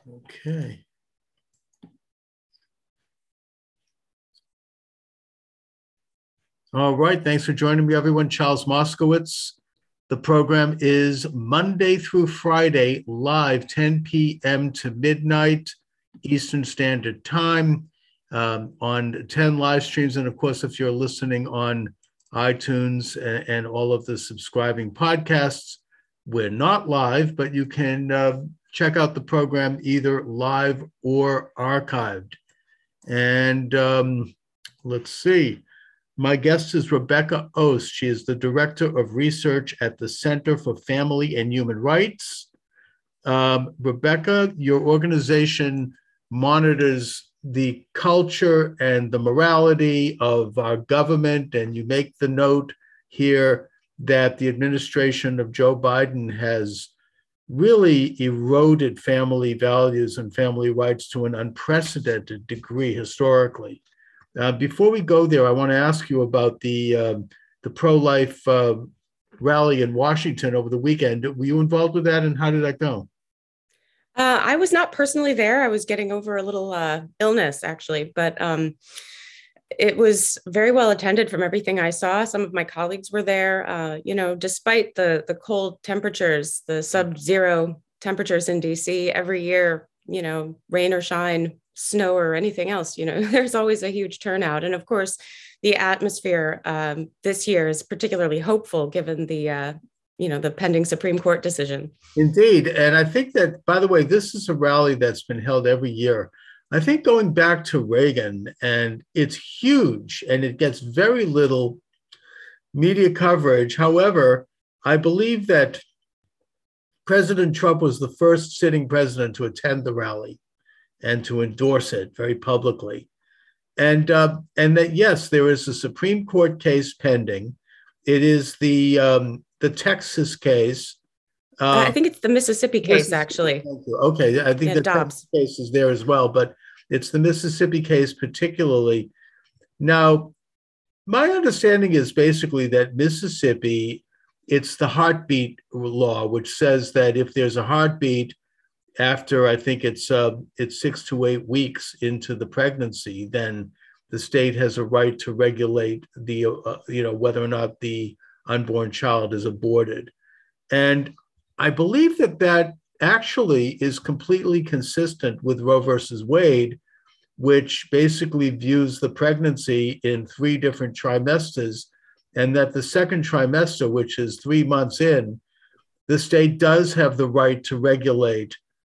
Okay. All right. Thanks for joining me, everyone. Charles Moskowitz. The program is Monday through Friday, live 10 p.m. to midnight Eastern Standard Time on 10 live streams. And of course, if you're listening on iTunes and all of the subscribing podcasts, we're not live, but you can check out the program either live or archived. And let's see. My guest is Rebecca Ost. She is the Director of Research at the Center for Family and Human Rights. Rebecca, your organization monitors the culture and the morality of our government, and you make the note here that the administration of Joe Biden has really eroded family values and family rights to an unprecedented degree historically. Before we go there, I want to ask you about the pro-life rally in Washington over the weekend. Were you involved with that, and how did that go? I was not personally there. I was getting over a little illness, actually, but it was very well attended from everything I saw. Some of my colleagues were there. Despite the cold temperatures, the sub-zero temperatures in DC every year, rain or shine, snow or anything else, there's always a huge turnout. And of course, the atmosphere this year is particularly hopeful given the pending Supreme Court decision. Indeed. And I think that, by the way, this is a rally that's been held every year. I think going back to Reagan, and it's huge and it gets very little media coverage. However, I believe that President Trump was the first sitting president to attend the rally and to endorse it very publicly. And that, yes, there is a Supreme Court case pending. It is the Texas case. I think it's the Mississippi case, actually. Okay, I think the Texas case is there as well, but it's the Mississippi case particularly. Now, my understanding is basically that Mississippi, it's the heartbeat law, which says that if there's a heartbeat after, I think it's 6 to 8 weeks into the pregnancy, then the state has a right to regulate the whether or not the unborn child is aborted. And I believe that actually is completely consistent with Roe versus Wade, which basically views the pregnancy in 3 different trimesters, and that the second trimester, which is 3 months in, the state does have the right to regulate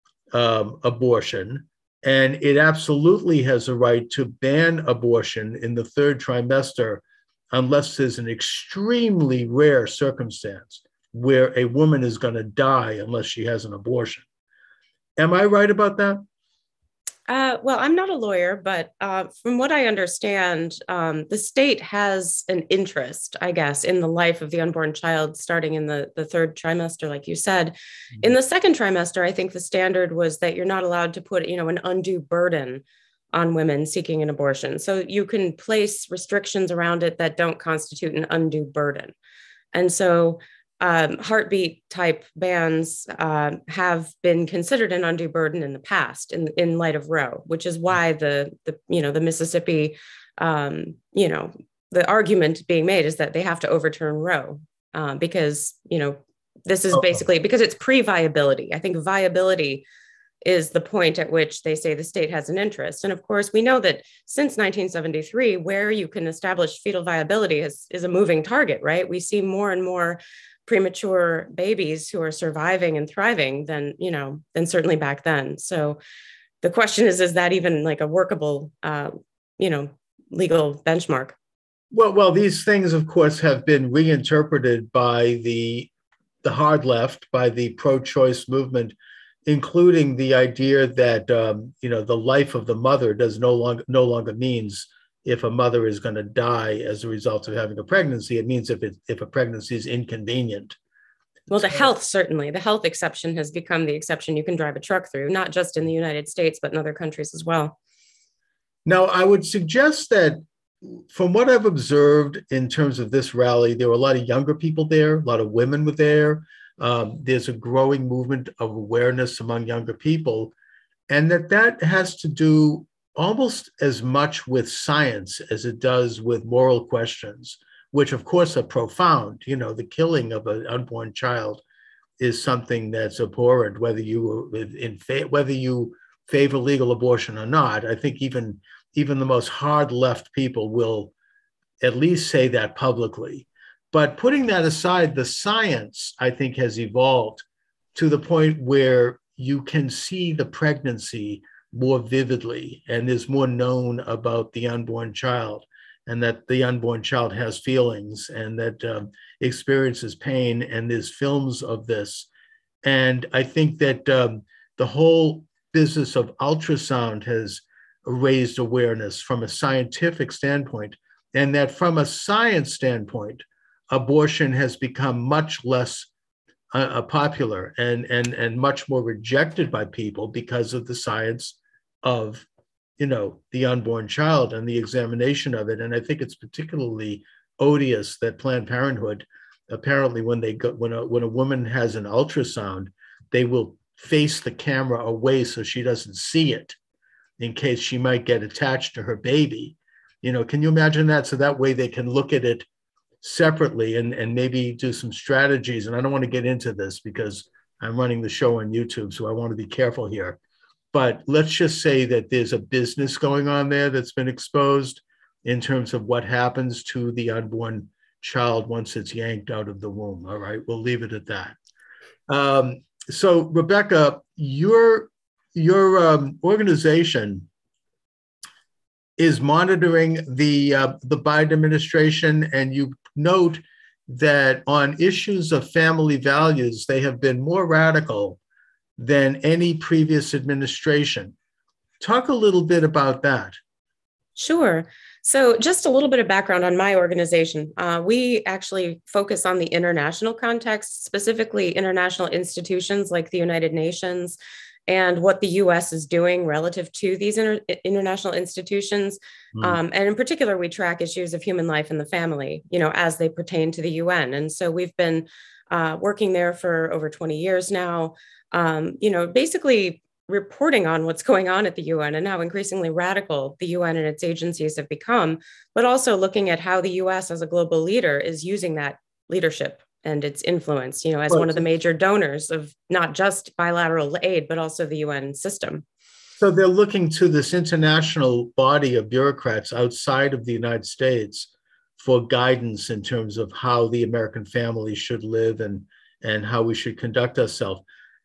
abortion, and it absolutely has a right to ban abortion in the 3rd trimester unless there's an extremely rare circumstance where a woman is going to die unless she has an abortion. Am I right about that? Well, I'm not a lawyer, but from what I understand, the state has an interest, I guess, in the life of the unborn child starting in the 3rd trimester, like you said. In the 2nd trimester, I think the standard was that you're not allowed to put, an undue burden on women seeking an abortion. So you can place restrictions around it that don't constitute an undue burden. And so heartbeat type bans have been considered an undue burden in the past in light of Roe, which is why the Mississippi, the argument being made is that they have to overturn Roe because, this is basically because it's pre-viability. I think viability is the point at which they say the state has an interest. And of course, we know that since 1973, where you can establish fetal viability is a moving target, right? We see more and more premature babies who are surviving and thriving than certainly back then. So the question is that even like a workable, legal benchmark? Well, these things, of course, have been reinterpreted by the hard left, by the pro-choice movement, including the idea that the life of the mother no longer means if a mother is going to die as a result of having a pregnancy. It means if a pregnancy is inconvenient. Well, the health exception has become the exception you can drive a truck through, not just in the United States, but in other countries as well. Now, I would suggest that from what I've observed in terms of this rally, there were a lot of younger people there, a lot of women were there. There's a growing movement of awareness among younger people. and that has to do almost as much with science as it does with moral questions, which of course are profound. You know, the killing of an unborn child is something that's abhorrent, whether you favor legal abortion or not. I think even the most hard left people will at least say that publicly. But putting that aside, the science, I think, has evolved to the point where you can see the pregnancy more vividly, and there's more known about the unborn child, and that the unborn child has feelings and that experiences pain, and there's films of this. And I think that the whole business of ultrasound has raised awareness from a scientific standpoint, and that from a science standpoint, abortion has become much less popular and much more rejected by people because of the science of, you know, the unborn child and the examination of it. And I think it's particularly odious that Planned Parenthood, apparently, when a woman has an ultrasound, they will face the camera away so she doesn't see it, in case she might get attached to her baby. You know, can you imagine that? So that way they can look at it separately and maybe do some strategies. And I don't want to get into this because I'm running the show on YouTube, so I want to be careful here. But let's just say that there's a business going on there that's been exposed in terms of what happens to the unborn child once it's yanked out of the womb. All right, we'll leave it at that. So, Rebecca, your organization is monitoring the Biden administration, and you note that on issues of family values, they have been more radical than any previous administration. Talk a little bit about that. Sure. So just a little bit of background on my organization. We actually focus on the international context, specifically international institutions like the United Nations, and what the U.S. is doing relative to these international institutions. And in particular, we track issues of human life and the family, you know, as they pertain to the UN. And so we've been working there for over 20 years now, you know, basically reporting on what's going on at the UN and how increasingly radical the UN and its agencies have become, but also looking at how the US as a global leader is using that leadership and its influence, you know, as one of the major donors of not just bilateral aid, but also the UN system. So they're looking to this international body of bureaucrats outside of the United States for guidance in terms of how the American family should live and how we should conduct ourselves.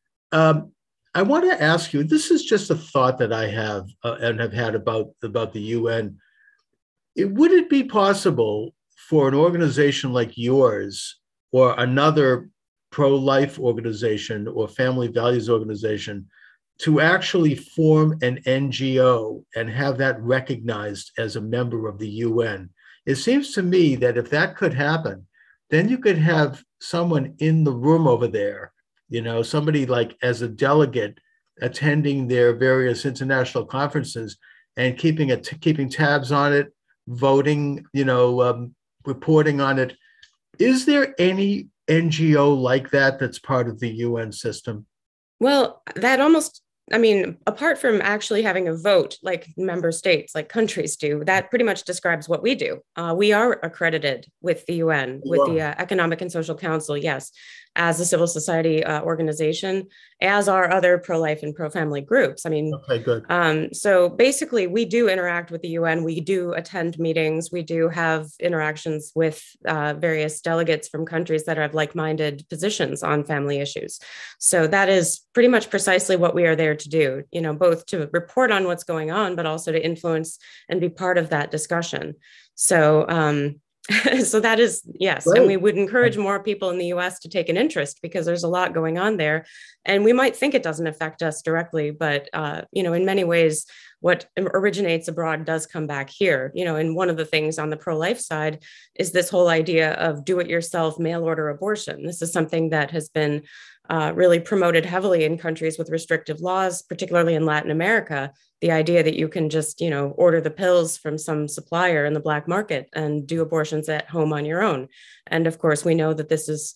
I want to ask you, this is just a thought that I have and have had about the UN. Would it be possible for an organization like yours or another pro-life organization or family values organization to actually form an NGO and have that recognized as a member of the UN? It seems to me that if that could happen, then you could have someone in the room over there, you know, somebody like as a delegate attending their various international conferences and keeping tabs on it, voting, you know, reporting on it. Is there any NGO like that that's part of the UN system? Well, that almost, I mean, apart from actually having a vote like member states, like countries do, that pretty much describes what we do. We are accredited with the UN, with the Economic and Social Council, yes, as a civil society organization, as are other pro-life and pro-family groups. I mean, okay, good. So basically, we do interact with the UN. We do attend meetings. We do have interactions with various delegates from countries that have like-minded positions on family issues. So that is pretty much precisely what we are there to do, you know, both to report on what's going on, but also to influence and be part of that discussion. So, so that is, yes. Right. And we would encourage more people in the US to take an interest because there's a lot going on there. And we might think it doesn't affect us directly, but, you know, in many ways, what originates abroad does come back here, you know, and one of the things on the pro-life side is this whole idea of do-it-yourself mail order abortion. This is something that has been really promoted heavily in countries with restrictive laws, particularly in Latin America. The idea that you can just, you know, order the pills from some supplier in the black market and do abortions at home on your own. And of course, we know that this is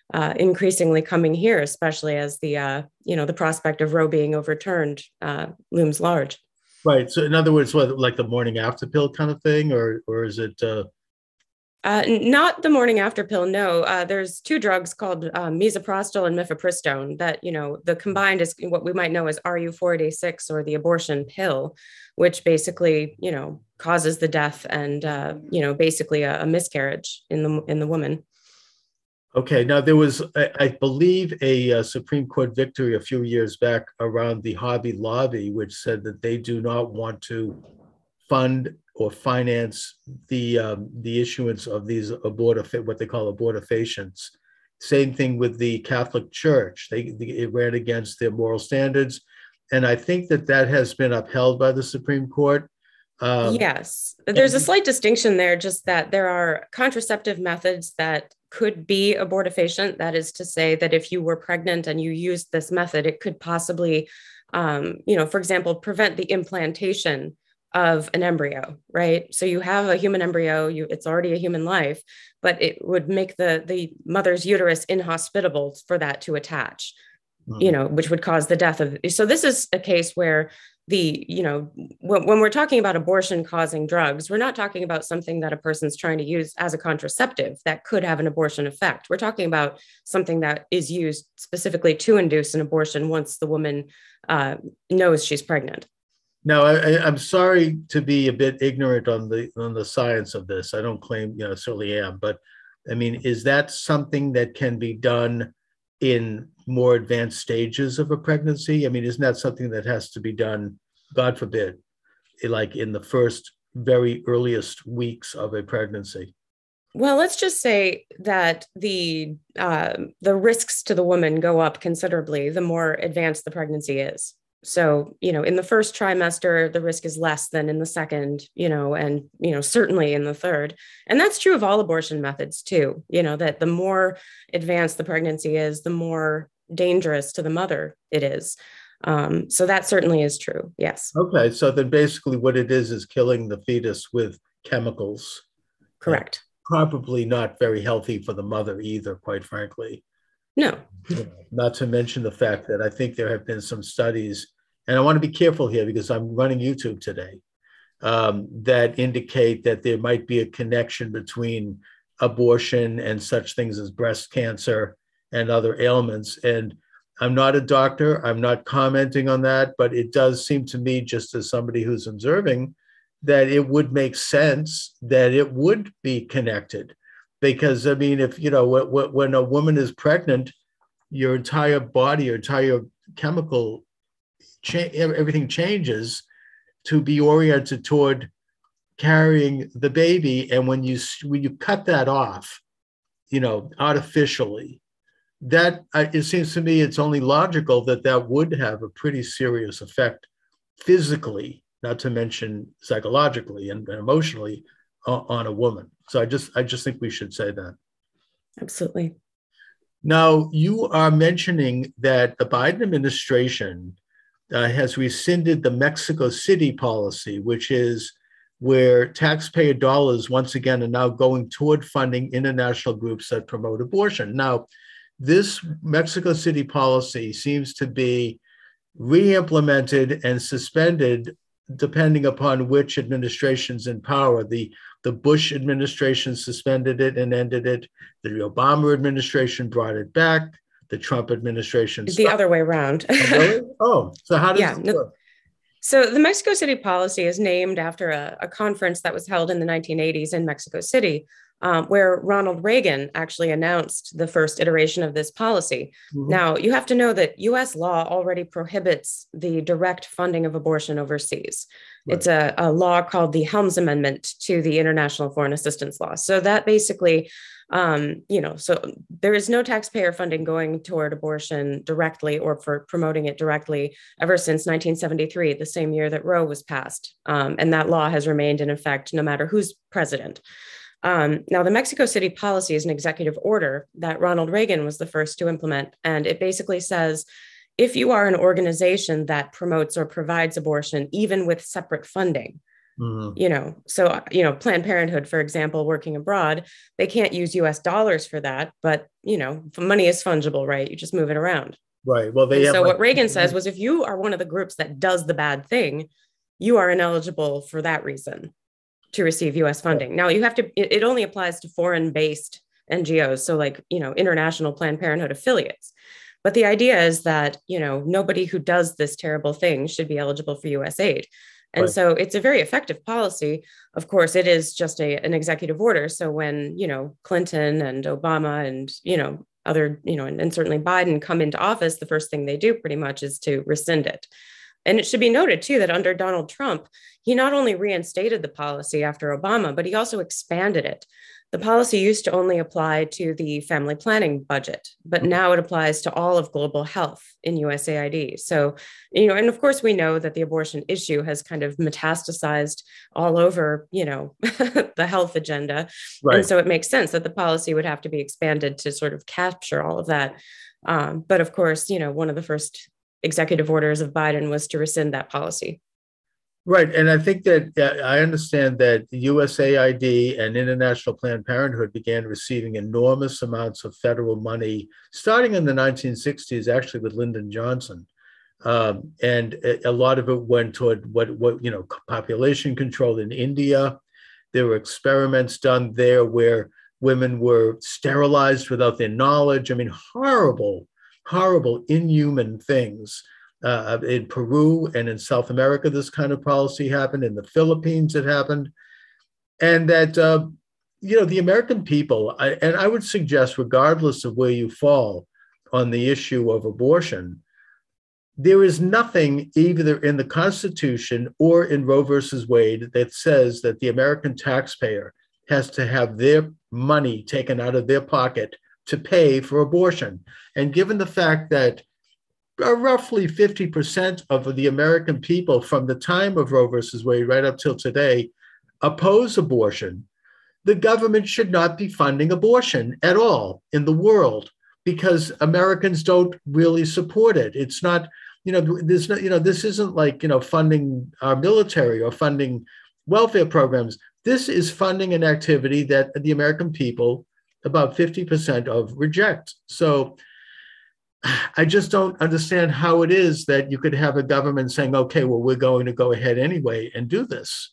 increasingly coming here, especially as the prospect of Roe being overturned looms large. Right. So in other words, what, like the morning after pill kind of thing, or is it? Not the morning after pill. No, there's two drugs called misoprostol and mifepristone that, the combined is what we might know as RU486 or the abortion pill, which basically, causes the death and, basically a miscarriage in the woman. Okay. Now there was, I believe, a Supreme Court victory a few years back around the Hobby Lobby, which said that they do not want to fund or finance the issuance of these what they call abortifacients. Same thing with the Catholic Church. It ran against their moral standards, and I think that has been upheld by the Supreme Court. Yes, there's a slight distinction there, just that there are contraceptive methods that could be abortifacient. That is to say that if you were pregnant and you used this method, it could possibly, for example, prevent the implantation of an embryo, right? So you have a human embryo, it's already a human life, but it would make the mother's uterus inhospitable for that to attach, which would cause the death of. So this is a case where when we're talking about abortion causing drugs, we're not talking about something that a person's trying to use as a contraceptive that could have an abortion effect. We're talking about something that is used specifically to induce an abortion once the woman knows she's pregnant. Now, I'm sorry to be a bit ignorant on the science of this. I don't claim, certainly am, but I mean, is that something that can be done in more advanced stages of a pregnancy? I mean, isn't that something that has to be done, God forbid, like in the first very earliest weeks of a pregnancy? Well, let's just say that the risks to the woman go up considerably the more advanced the pregnancy is. So, in the first trimester, the risk is less than in the second, and, certainly in the third. And that's true of all abortion methods too, that the more advanced the pregnancy is, the more dangerous to the mother it is. So that certainly is true. Yes. Okay. So then basically what it is killing the fetus with chemicals. Correct. Probably not very healthy for the mother either, quite frankly. No. Not to mention the fact that I think there have been some studies, and I want to be careful here because I'm running YouTube today, that indicate that there might be a connection between abortion and such things as breast cancer and other ailments. And I'm not a doctor, I'm not commenting on that, but it does seem to me, just as somebody who's observing, that it would make sense that it would be connected. Because I mean, if when a woman is pregnant, your entire body, your entire chemical, everything changes to be oriented toward carrying the baby. And when you cut that off, artificially, that it seems to me it's only logical that would have a pretty serious effect physically, not to mention psychologically and emotionally on a woman. So I just think we should say that. Absolutely. Now, you are mentioning that the Biden administration has rescinded the Mexico City policy, which is where taxpayer dollars once again are now going toward funding international groups that promote abortion. Now, this Mexico City policy seems to be re-implemented and suspended depending upon which administration's in power. The Bush administration suspended it and ended it. The Obama administration brought it back. The Trump administration the other way around. Oh, really? Oh, so how does it work? So the Mexico City policy is named after a conference that was held in the 1980s in Mexico City, where Ronald Reagan actually announced the first iteration of this policy. Mm-hmm. Now, you have to know that U.S. law already prohibits the direct funding of abortion overseas. Right. It's a law called the Helms Amendment to the International Foreign Assistance Law. So that basically, so there is no taxpayer funding going toward abortion directly or for promoting it directly ever since 1973, the same year that Roe was passed. And that law has remained in effect no matter who's president. Now, the Mexico City policy is an executive order that Ronald Reagan was the first to implement. And it basically says, if you are an organization that promotes or provides abortion, even with separate funding, Mhm. So Planned Parenthood, for example, working abroad, they can't use US dollars for that, but money is fungible, right? You just move it around. Right. Well, they And have so like, what Reagan says was, if you are one of the groups that does the bad thing, you are ineligible for that reason to receive US funding. Now you have to, it only applies to foreign based NGOs. So like, international Planned Parenthood affiliates. But the idea is that, nobody who does this terrible thing should be eligible for US aid. And right. so it's a very effective policy. Of course, it is just an executive order. So when, Clinton and Obama and, other, and certainly Biden come into office, the first thing they do pretty much is to rescind it. And it should be noted, too, that under Donald Trump, he not only reinstated the policy after Obama, but he also expanded it. The policy used to only apply to the family planning budget, but now it applies to all of global health in USAID. So, and of course, we know that the abortion issue has kind of metastasized all over, the health agenda. Right. And so it makes sense that the policy would have to be expanded to sort of capture all of that. But of course, one of the first executive orders of Biden was to rescind that policy. Right. And I think that I understand that USAID and International Planned Parenthood began receiving enormous amounts of federal money starting in the 1960s, actually with Lyndon Johnson. And a lot of it went toward what population control in India. There were experiments done there where women were sterilized without their knowledge. I mean, horrible, horrible, inhuman things. In Peru and in South America, this kind of policy happened. In the Philippines, it happened. And that, the American people, and I would suggest, regardless of where you fall on the issue of abortion, there is nothing either in the Constitution or in Roe versus Wade that says that the American taxpayer has to have their money taken out of their pocket to pay for abortion. And given the fact that roughly 50% of the American people from the time of Roe versus Wade right up till today oppose abortion, the government should not be funding abortion at all in the world because Americans don't really support it. It's not, there's not, this isn't like, funding our military or funding welfare programs. This is funding an activity that the American people, about 50% of, reject. So I just don't understand how it is that you could have a government saying, okay, well, we're going to go ahead anyway and do this.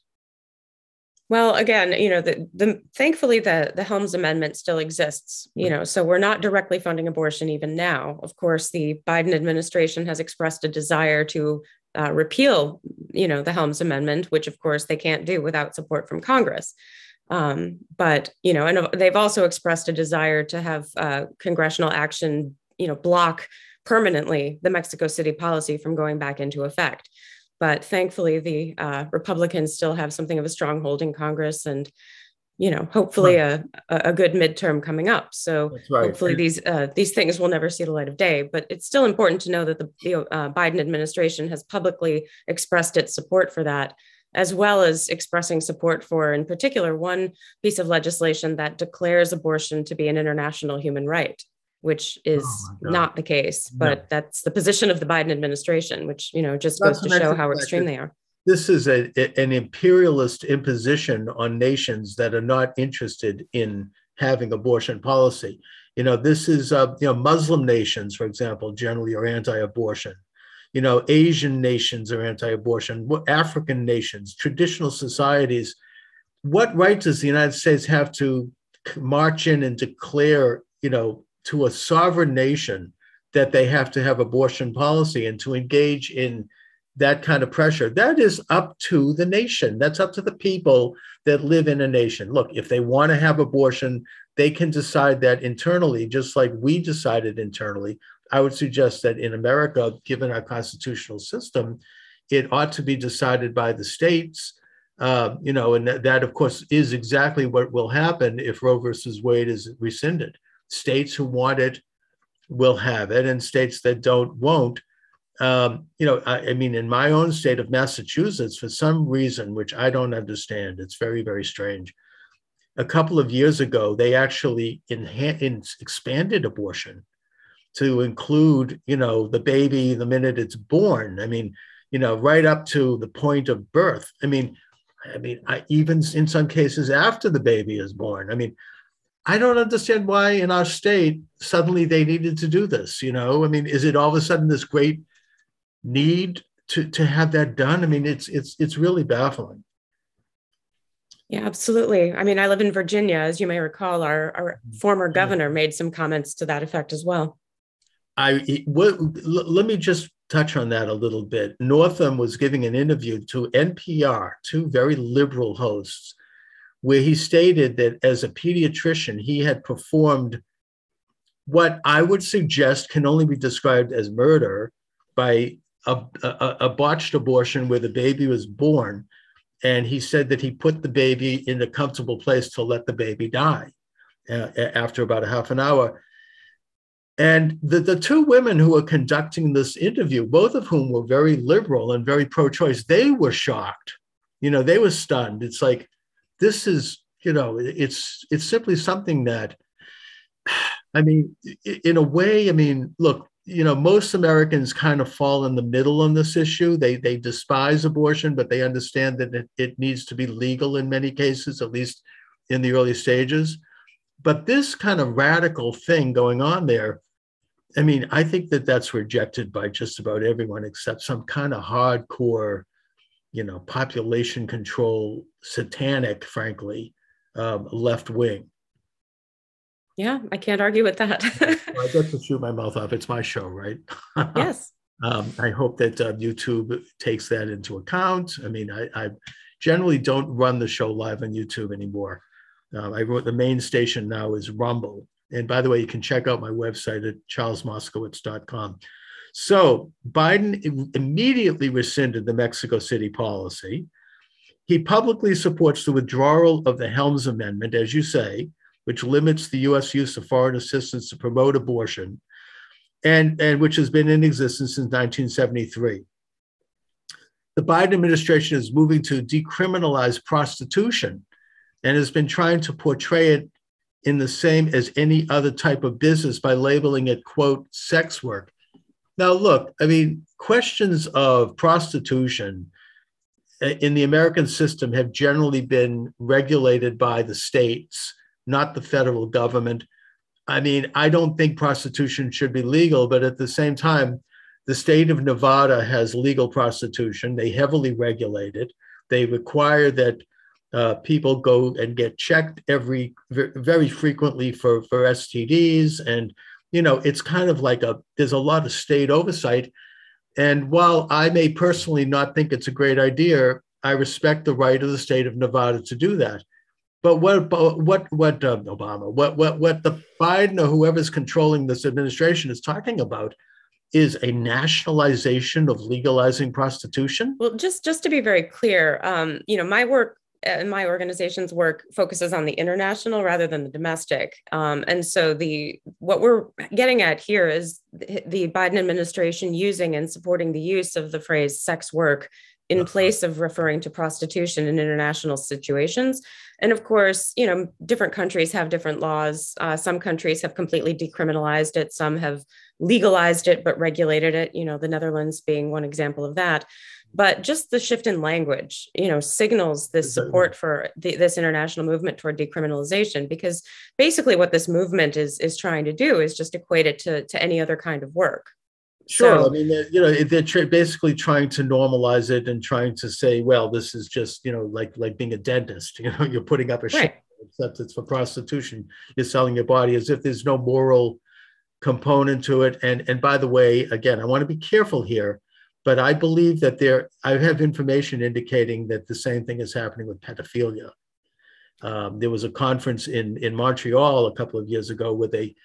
Well, again, thankfully the Helms Amendment still exists, so we're not directly funding abortion even now. Of course, the Biden administration has expressed a desire to repeal, the Helms Amendment, which of course they can't do without support from Congress. But, and they've also expressed a desire to have congressional action block permanently the Mexico City policy from going back into effect. But thankfully, the Republicans still have something of a stronghold in Congress and, hopefully a good midterm coming up. So hopefully these things will never see the light of day. But it's still important to know that the Biden administration has publicly expressed its support for that, as well as expressing support for, in particular, one piece of legislation that declares abortion to be an international human right, which is not the case, but that's the position of the Biden administration, which, just goes to show how extreme they are. This is an imperialist imposition on nations that are not interested in having abortion policy. This is, Muslim nations, for example, generally are anti-abortion. Asian nations are anti-abortion, African nations, traditional societies. What right does the United States have to march in and declare, to a sovereign nation that they have to have abortion policy and to engage in that kind of pressure? That is up to the nation. That's up to the people that live in a nation. Look, if they want to have abortion, they can decide that internally, just like we decided internally. I would suggest that in America, given our constitutional system, it ought to be decided by the states. And that, of course, is exactly what will happen if Roe versus Wade is rescinded. States who want it will have it, and states that don't won't. I mean, in my own state of Massachusetts, for some reason, which I don't understand, it's very, very strange. A couple of years ago, they actually expanded abortion to include, the baby the minute it's born. I mean, right up to the point of birth. I mean, I mean, even in some cases after the baby is born. I mean, I don't understand why in our state suddenly they needed to do this. I mean, is it all of a sudden this great need to have that done? I mean, it's really baffling. Yeah, absolutely. I mean, I live in Virginia. As you may recall, our former governor made some comments to that effect as well. Let me just touch on that a little bit. Northam was giving an interview to NPR, two very liberal hosts, where he stated that as a pediatrician, he had performed what I would suggest can only be described as murder by a botched abortion where the baby was born. And he said that he put the baby in a comfortable place to let the baby die after about a half an hour. And the two women who were conducting this interview, both of whom were very liberal and very pro-choice, they were shocked. They were stunned. It's like, this is, it's simply something that, I mean, in a way, I mean, look, most Americans kind of fall in the middle on this issue. They despise abortion, but they understand that it needs to be legal in many cases, at least in the early stages. But this kind of radical thing going on there, I mean, I think that that's rejected by just about everyone except some kind of hardcore, population control, satanic, frankly, left wing. Yeah, I can't argue with that. Well, I get to shoot my mouth off. It's my show, right? Yes. I hope that YouTube takes that into account. I mean, I generally don't run the show live on YouTube anymore. I wrote the main station now is Rumble. And by the way, you can check out my website at charlesmoskowitz.com. So Biden immediately rescinded the Mexico City policy. He publicly supports the withdrawal of the Helms Amendment, as you say, which limits the U.S. use of foreign assistance to promote abortion, and which has been in existence since 1973. The Biden administration is moving to decriminalize prostitution and has been trying to portray it in the same as any other type of business by labeling it, quote, sex work. Now, look, I mean, questions of prostitution in the American system have generally been regulated by the states, not the federal government. I mean, I don't think prostitution should be legal, but at the same time, the state of Nevada has legal prostitution. They heavily regulate it. They require that people go and get checked very frequently for STDs. And, it's kind of like there's a lot of state oversight. And while I may personally not think it's a great idea, I respect the right of the state of Nevada to do that. But what Obama, what the Biden or whoever's controlling this administration is talking about is a nationalization of legalizing prostitution. Well, just to be very clear, my work and my organization's work focuses on the international rather than the domestic. And so what we're getting at here is the Biden administration using and supporting the use of the phrase sex work in place of referring to prostitution in international situations. And of course, different countries have different laws. Some countries have completely decriminalized it. Some have legalized it, but regulated it, the Netherlands being one example of that. But just the shift in language, signals this support for this international movement toward decriminalization, because basically what this movement is trying to do is just equate it to any other kind of work. Sure. So, I mean, they're basically trying to normalize it and trying to say, well, this is just, like being a dentist, you're putting up a show, except it's for prostitution. You're selling your body as if there's no moral component to it. And by the way, again, I want to be careful here, but I believe that I have information indicating that the same thing is happening with pedophilia. There was a conference in Montreal a couple of years ago where the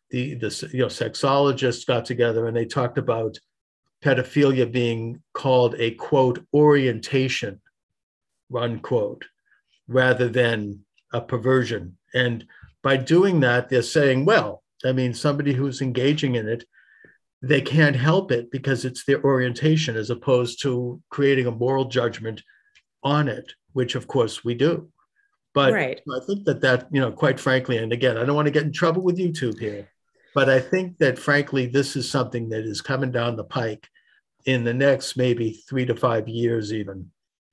sexologists got together and they talked about pedophilia being called a, quote, orientation, unquote, rather than a perversion. And by doing that, they're saying, well, I mean, somebody who's engaging in it, they can't help it because it's their orientation, as opposed to creating a moral judgment on it, which of course we do. But I think that, quite frankly, and again, I don't want to get in trouble with YouTube here, but I think that, frankly, this is something that is coming down the pike in the next maybe 3 to 5 years even.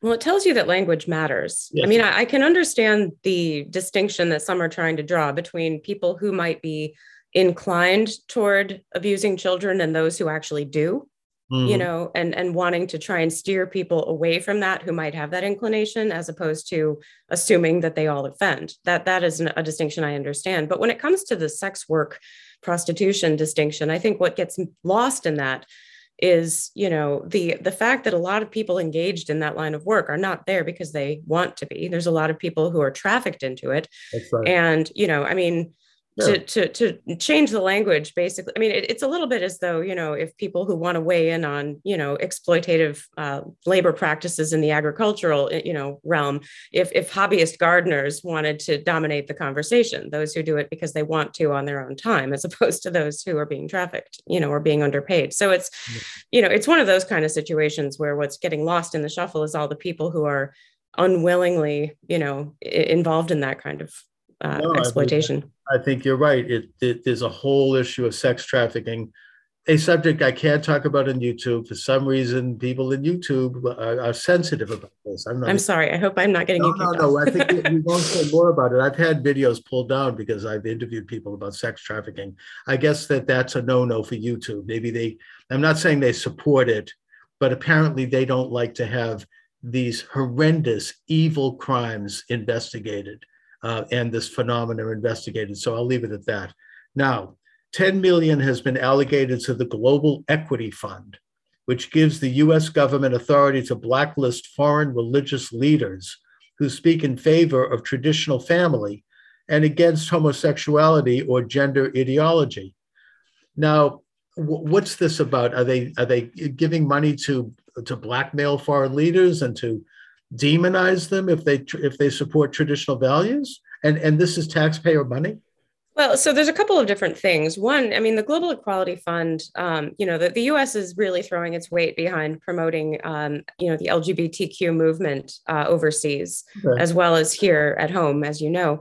Well, it tells you that language matters. I Yes. mean, I can understand the distinction that some are trying to draw between people who might be inclined toward abusing children and those who actually do, Mhm. and wanting to try and steer people away from that who might have that inclination, as opposed to assuming that they all offend. That is a distinction I understand. But when it comes to the sex work prostitution distinction, I think what gets lost in that is, the fact that a lot of people engaged in that line of work are not there because they want to be. There's a lot of people who are trafficked into it. That's right. And, I mean, Yeah. to change the language, basically, I mean, it's a little bit as though, if people who want to weigh in on, exploitative labor practices in the agricultural, realm, if hobbyist gardeners wanted to dominate the conversation, those who do it because they want to on their own time, as opposed to those who are being trafficked, or being underpaid. So it's one of those kind of situations where what's getting lost in the shuffle is all the people who are unwillingly, involved in that kind of No, exploitation. I think you're right. There's a whole issue of sex trafficking, a subject I can't talk about on YouTube. For some reason, people in YouTube are sensitive about this. I'm not. I'm sorry. I hope I'm not getting No, you no, kicked no. off. I think we won't say more about it. I've had videos pulled down because I've interviewed people about sex trafficking. I guess that's a no-no for YouTube. I'm not saying they support it, but apparently they don't like to have these horrendous, evil crimes investigated and this phenomena investigated. So I'll leave it at that. Now, 10 million has been allocated to the Global Equity Fund, which gives the US government authority to blacklist foreign religious leaders who speak in favor of traditional family and against homosexuality or gender ideology. Now, what's this about? Are they giving money to blackmail foreign leaders and to demonize them if they support traditional values? And this is taxpayer money? Well, so there's a couple of different things. One, I mean, the Global Equality Fund, the US is really throwing its weight behind promoting, the LGBTQ movement overseas, Okay. as well as here at home, as you know.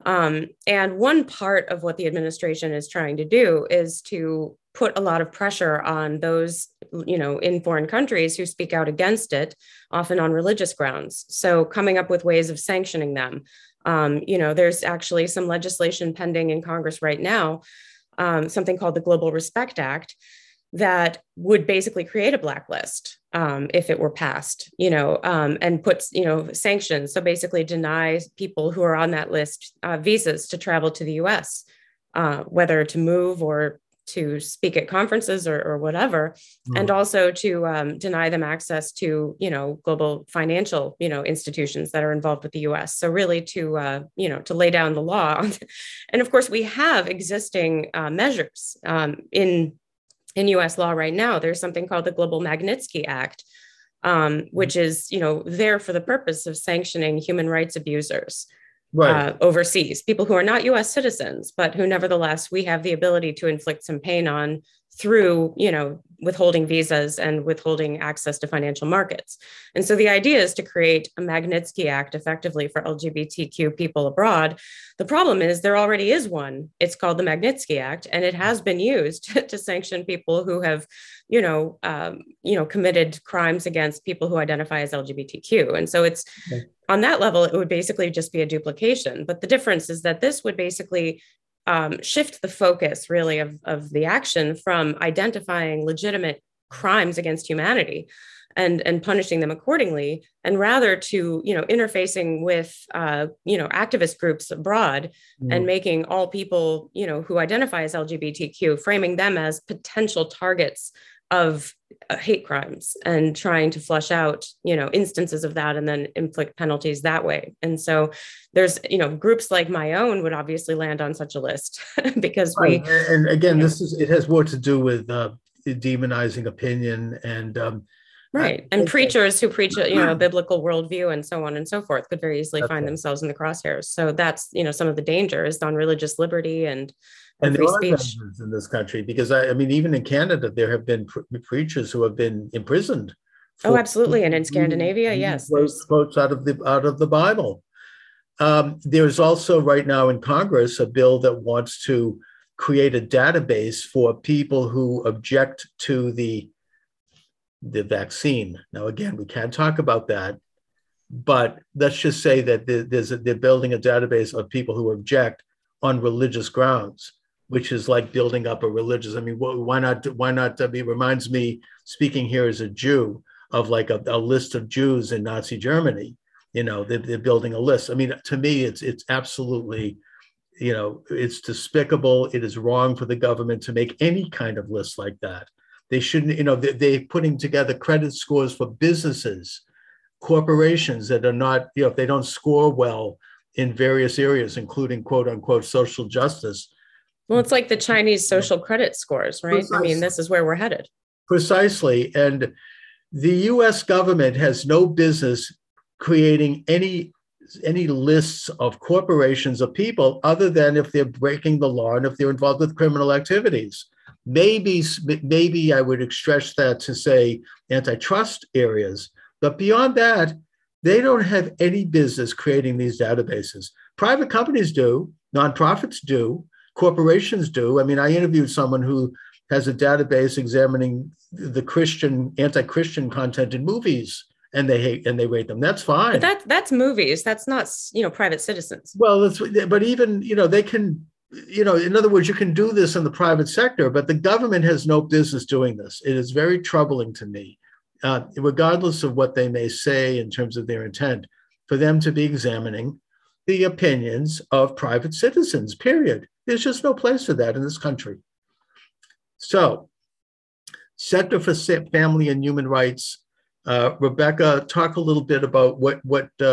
And one part of what the administration is trying to do is to put a lot of pressure on those, in foreign countries who speak out against it, often on religious grounds. So coming up with ways of sanctioning them. There's actually some legislation pending in Congress right now, something called the Global Respect Act, that would basically create a blacklist if it were passed, and puts, sanctions. So basically deny people who are on that list visas to travel to the US, whether to move or to speak at conferences or whatever, and also to deny them access to, global financial, institutions that are involved with the U.S. So really to lay down the law. And of course, we have existing measures in U.S. law right now. There's something called the Global Magnitsky Act, which is, there for the purpose of sanctioning human rights abusers. Right. Overseas, people who are not US citizens, but who nevertheless we have the ability to inflict some pain on through, withholding visas and withholding access to financial markets. And so the idea is to create a Magnitsky Act effectively for LGBTQ people abroad. The problem is there already is one. It's called the Magnitsky Act, and it has been used to sanction people who have, committed crimes against people who identify as LGBTQ. And so it's on that level, it would basically just be a duplication. But the difference is that this would basically shift the focus really of the action from identifying legitimate crimes against humanity and punishing them accordingly, and rather to, interfacing with, activist groups abroad and making all people, who identify as LGBTQ, framing them as potential targets of hate crimes and trying to flush out, instances of that and then inflict penalties that way. And so there's, groups like my own would obviously land on such a list because Right. And again, you know, it has more to do with demonizing opinion and I right. And think that preachers who preach, a biblical worldview and so on and so forth could very easily that's find right. themselves in the crosshairs. So that's, some of the dangers on religious liberty and And there free are speech. dangers in this country because I mean, even in Canada, there have been preachers who have been imprisoned Oh, for absolutely. And in reading, Scandinavia, yes, there's quotes out of the Bible. There's also right now in Congress a bill that wants to create a database for people who object to the vaccine. Now, again, we can't talk about that, But let's just say that they're building a database of people who object on religious grounds, which is like building up a religious. I mean, why not? Why not? It reminds me, speaking here as a Jew, of like a list of Jews in Nazi Germany. They're building a list. I mean, to me, it's absolutely, it's despicable. It is wrong for the government to make any kind of list like that. They shouldn't. They're putting together credit scores for businesses, corporations that are not, if they don't score well in various areas, including quote unquote social justice. Well, it's like the Chinese social credit scores, right? Precisely. I mean, this is where we're headed. Precisely. And the US government has no business creating any lists of corporations of people other than if they're breaking the law and if they're involved with criminal activities. Maybe I would stretch that to say antitrust areas. But beyond that, they don't have any business creating these databases. Private companies do, nonprofits do, corporations do. I mean, I interviewed someone who has a database examining the anti-Christian content in movies, and they rate them. That's fine. But that's movies. That's not, private citizens. Well, but even, they can, in other words, you can do this in the private sector, but the government has no business doing this. It is very troubling to me. Regardless of what they may say in terms of their intent, for them to be examining the opinions of private citizens, period. There's just no place for that in this country. So, Center for Family and Human Rights, Rebecca, talk a little bit about what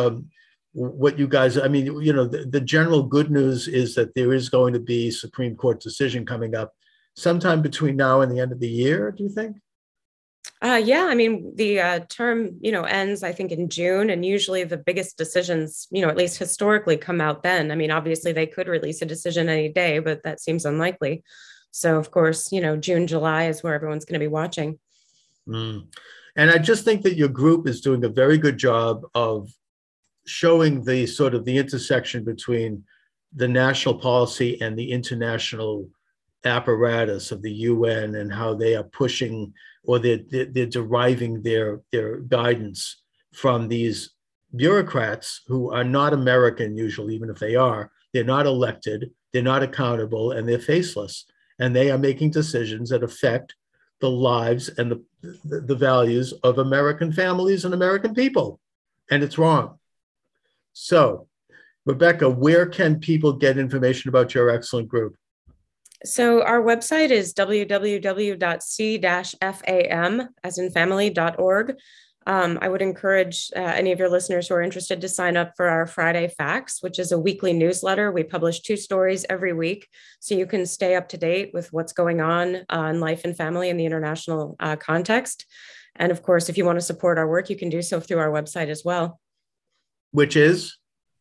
you guys, I mean, the general good news is that there is going to be Supreme Court decision coming up sometime between now and the end of the year, do you think? Yeah, I mean, the term, ends, I think, in June, and usually the biggest decisions, at least historically, come out then. I mean, obviously they could release a decision any day, but that seems unlikely. So, of course, June, July is where everyone's going to be watching. And I just think that your group is doing a very good job of showing the sort of the intersection between the national policy and the international apparatus of the UN and how they are pushing or they're deriving their guidance from these bureaucrats who are not American usually, even if they are. They're not elected, they're not accountable, and they're faceless. And they are making decisions that affect the lives and the values of American families and American people. And it's wrong. So, Rebecca, where can people get information about your excellent group? So our website is www.c-fam, as in family.org. I would encourage any of your listeners who are interested to sign up for our Friday Facts, which is a weekly newsletter. We publish 2 stories every week, so you can stay up to date with what's going on in life and family in the international context. And of course, if you want to support our work, you can do so through our website as well. Which is?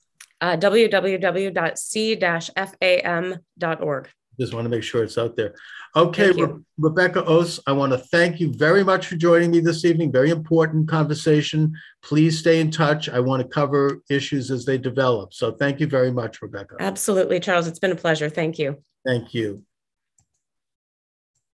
www.c-fam.org. Just want to make sure it's out there. Okay, Rebecca Oss, I want to thank you very much for joining me this evening. Very important conversation. Please stay in touch. I want to cover issues as they develop. So thank you very much, Rebecca. Absolutely, Charles. It's been a pleasure. Thank you. Thank you.